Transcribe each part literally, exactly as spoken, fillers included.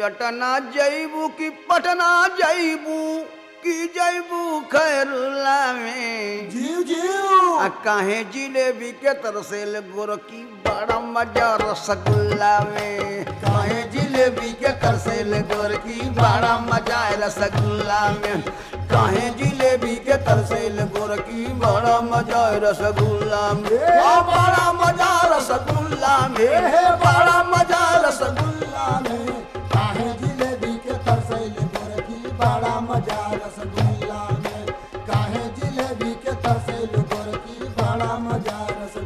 चटना जैबू की पटना जैबू की जैबू खैरुल्ला में जीव जीव आ काहे जिलेबी के तरसेल गोरकी बड़ा मजा रसगुल्ला में काहे जिलेबी के तरसेल गोरकी बड़ा मजा रसगुल्ला में काहे जिलेबी के तरसेल गोरकी बड़ा मजा रसगुल्ला में बड़ा मजा रसगुल्ला में बड़ा मजा रसगुल्ला में काहे जिलेबी के तरसेल गोरकी बड़ा मजा रसगुल्ला में काहे जिलेबी के तरसेल गोरकी बड़ा मजा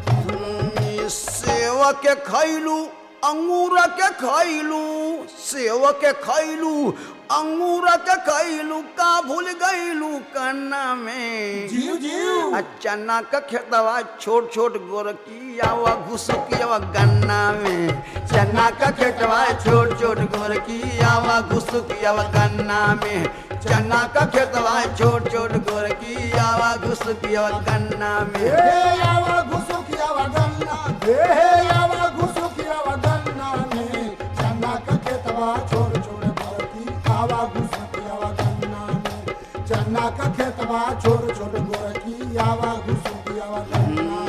रसगुल्ला सेव के खैलू अंगूर के खैलू सेव के खैलू अंगूर के खैलू का भूल गईलू कन्ना में जीव जीव चना का खेतवा छोट छोट गोरकी आवा घुसकी आवा गन्ना में चना का खेतवा छोट छोट गोरकी आवा घुसकी आवा गन्ना में चना का खेतवा छोट छोट गोरकी आवा घुसकी आवा गन्ना में आवा घुसकी आवा गन्ना हे आवा घुसकी आवा गन्ना में चना का खेतवा छोट छोट गोरकी आवा घुसकी आवा गन्ना में चना का खेतवा छोट छोट गोरकी आवा घुसकी आवा गन्ना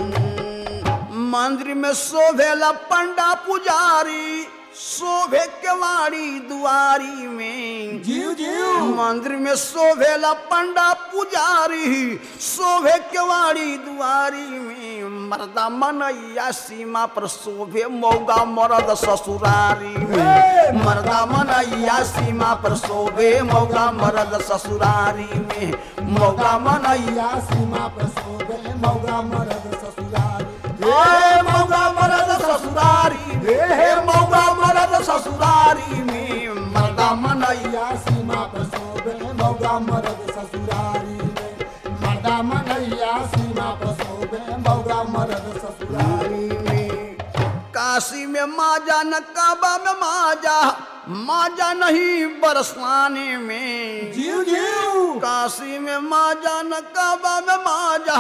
में मंदिर में शोभेला पंडा पुजारी शोभे केवाड़ी दुआरी में जीव जीव मंदिर में शोभेला पंडा पुजारी शोभे केवाड़ी दुआरी में मर्दा मनैया सीमा पर शोभे मौगा मरद ससुरारी में मर्दा मनैया सीमा पर शोभे मौगा मरद ससुरारी में मौगा मनैया सीमा पर शोभे मौगा मरद ससुरारी हे मौगा मरद ससुरारी हे मौगा मरद ससुरारी में मर्दा मनैया सीमा पर शोभे मौगा मरद ससुरारी में मर्दा मनैया सीमा पर शोभे मौगा मरद ससुरारी में काशी में माजा न काबा में माजा माजा नहीं बरसाने में जीव जीव काशी में माजा न काबा में माजा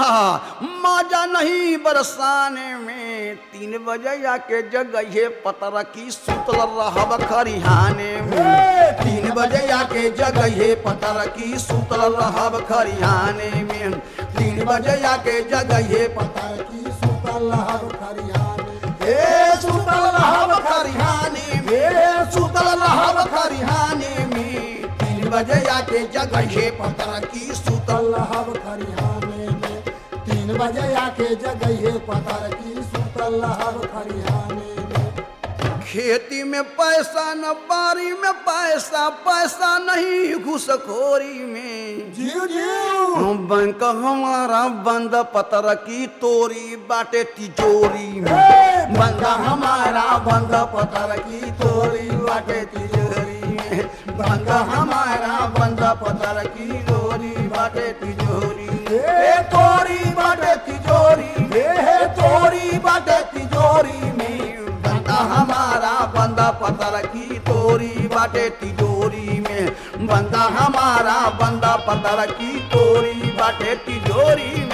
माजा नहीं बरसाने में तीन बजे आके जगह पतर की सुतल रहब खरिहाने में तीन बजे आके जगह पतर की सुतल रहब खरिहाने में तीन बजे आके जगह पतर की सुतल रहब खरिहाने हे सुतल रहब खरिहाने में सुतल रहब खरिहाने में तीन बजे आके जगह पतर की सुतल रहब खरिहाने में तीन बजे आके जगह पतर की सुतल रहब खरिहाने में खेती में पैसा न बारी में पैसा पैसा नहीं घुसखोरी में जीव जीव बैंक हमारा बंद पतर की तोरी बाटे तिजोरी में बंद हमारा बंद पतर की तोरी बाटे तिजोरी में बंद हमारा बंद पतर की तोरी बाटे तिजोरी हे तोरी बाटे तिजोरी हे तोरी बाटे तिजोरी में बंदा हमारा बंदा पतर की तोरी बाटे तिजोरी में बंदा हमारा बंदा पतर की तोरी बाटे तिजोरी में